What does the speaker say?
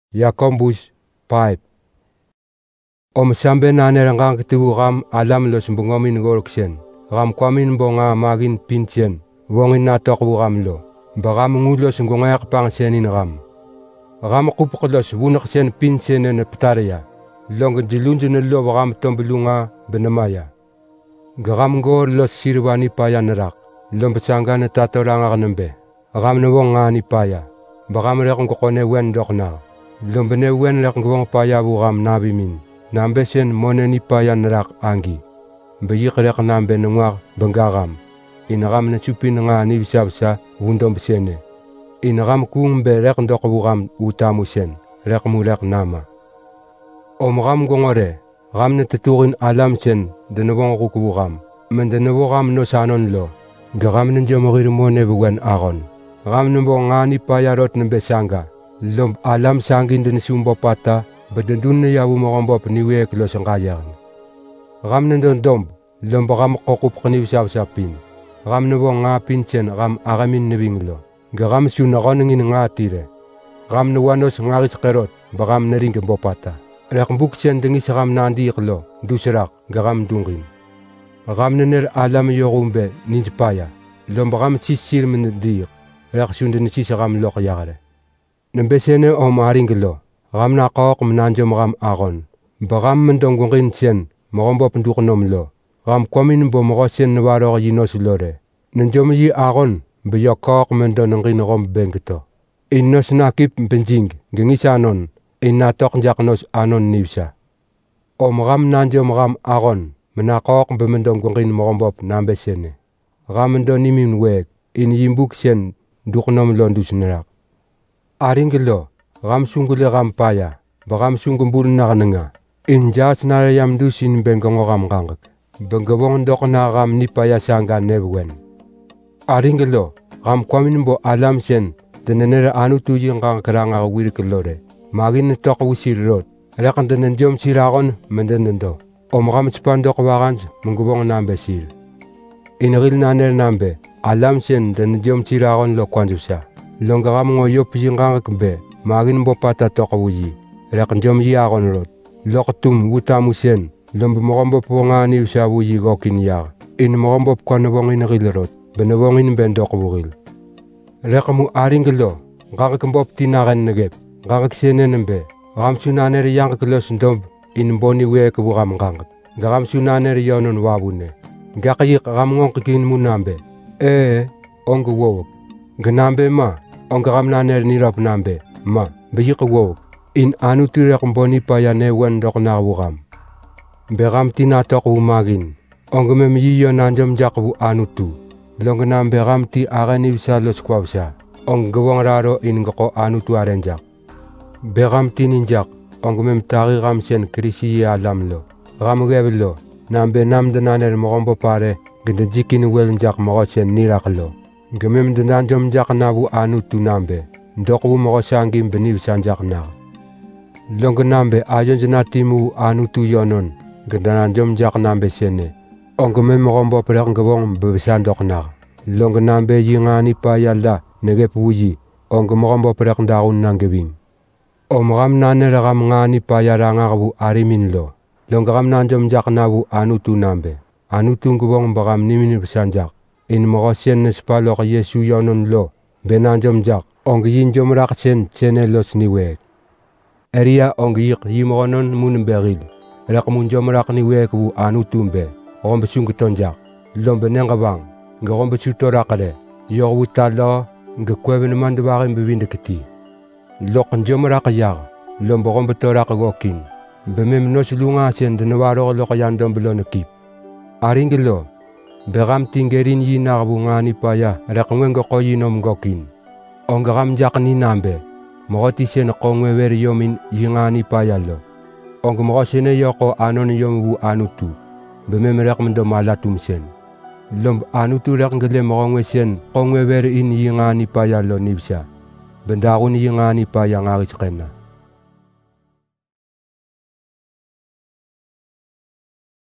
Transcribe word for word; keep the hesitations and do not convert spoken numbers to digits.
Yakobus five. Om sambe naner ngang ketibu ram alam lo sembungomin gorksen. Ram kwamin bonga magin pinchen. Wongin natok bu ram lo. Bagam ngulo senggongayak pang senin ram. Ram kupuklos wunak sen pinchen ne ptaria. Long jilunjun lo ram tombelunga benamaya. Gam gor lo sirwani paya nerak. Lombesanga ne tatoranga nembe. Ram ne wonga ni paya. Bagam rekong kokone wen dokna. Lombene wen lek ngwong paya bu ram nabimin. Nambe sen moneni paya nerak angi. Beyik rek nambe nungwak bengagam. In ram ne chupin nga ni bisabsa wundom besene. In ram kumbe rek ndok bu ram utamu sen. Rek mu rek nama. Om ram gongore. Ram ne teturin alam sen denewong rukubu ram. Mendenewo ram no sanon lo. Geram ne jomorir mone buwen aron. Ram ne bo ngani paya rot nembe sanga. Lomb alam sangin den sumbo pata bedendun ne yawu mogombo niwe klo sangayang. Ram ne don domb lomb ram kokup kni usab sapin. Ram ne bo nga pinchen ram agamin nebinglo. Geram suna roningin nga tire. Ram ne wanos ngaris kerot bagam ne ring bopata. Rek bukchen dengis ram nandi klo dusrak geram dungin. Ram ne ner alam yorumbe ninjpaya. Lomb ram sisir men dir. Rek sunden sis ram lok yagare. Nembesene om aringlo, ram na kok menanjom ram aron. Bagam mendongongin sen, mogombo penduk nomlo. Ram kwamin bo mogosen nwaro yinos lore. Nenjom yi aron, beyo kok mendonongin rom bengto. Innos nakip benjing, gengisanon, inatok jaknos anon nipsa. Om ram nanjom ram aron, menakok bemendongongin mogombo nambesene. Ram mendonimin weg, in yimbuk sen, duknom londus nerak. Aringlo, ram sungule ram paya, bagam sungumbul nagananga. Injas nara yam dusin bengongo ram gangak. Bengawong dok na ram nipaya sanga nebwen. Aringlo, ram kwamin bo alam sen, denenera anu tuji ngang keranga wirkelore. Magin tok usir rot. Rekan denen jom siragon mendenendo. Om ram spandok wagans menggubong nambe sir. Inril naner nambe, alam sen denen jom siragon lo kwanjusa. Longgaram ngoyo pijingang kembe, magin bo pata tokawuji. Rek njom yi agon rot. Lok tum wutamu sen, lombe mogombo pongani usawuji gokin yag. In mogombo kwanawongin rilrot, benawongin bendok wugil. Rek mu aringlo, gagak mbop tinagan negep, gagak senenembe. Gam sunaner yang klos ndomb, in boni wek wugam gagak. Gam sunaner yonon wabune. Gakayik gam ngongkin munambe. Eh, ongu wowok. Genambe ma. Onggaram naner nirap nambe, ma, bejik wok. In anu tirek mboni paya ne wen dok na wugam. Beram tina tok wumagin. Onggame yiyo nanjom jak wu anu tu. Longnam beram ti agani usalos kwawsa. Onggawang raro in ngako anu tu arenjak. Beram tininjak, onggame mtari ram sen krisi alam lo. Ram gevlo, nambe namde naner mogombo pare, gendejikin wel njak mogosen nirak lo. Gemem dendan jom jak na bu anu tu nambe. Ndok bu mogo sangim beniw sanjak na. Long nambe ajon jena timu anu tu yonon. Gendan jom jak nambe sene. Ongeme mogombo prek ngabong bebesan dok na. Long nambe yingani pa yalda negep wuji. Ongge mogombo prek ndaun nangebing. Om ram naner ram ngani pa yaranga bu arimin lo. Long ram nan jom jak na bu anu tu nambe. Anu tu ngabong bagam nimin besanjak. In mogo sen nespalok Yesu yonon lo, benanjom jak, ong yin jom rak sen sene los ni wek. Eria ong yik yimogonon mun beril, rak mun jom rak ni wek wu anu tumbe, ong besung tonjak, lombe nengabang, nga ong besu torakale, yor wu talo, nga kweben mandwarin bewinde keti. Lok jom rak yag, lombe ong betorak gokin, bemem nos lunga sen denwaro lok yandom belon kip. Aringilo, Beram tingerin yi narbu ngani paya rekwengo koyinom gokin. Ongram jak ni nambe. Mogoti sen kongwe wer yomin yingani paya lo. Ong mogo sene yoko anon yom wu anutu. Bemem rek mendo malatum sen. Lomb anutu rek ngele mogongwe sen kongwe wer in yingani paya lo nibsa. Bendarun yingani paya ngaris kena.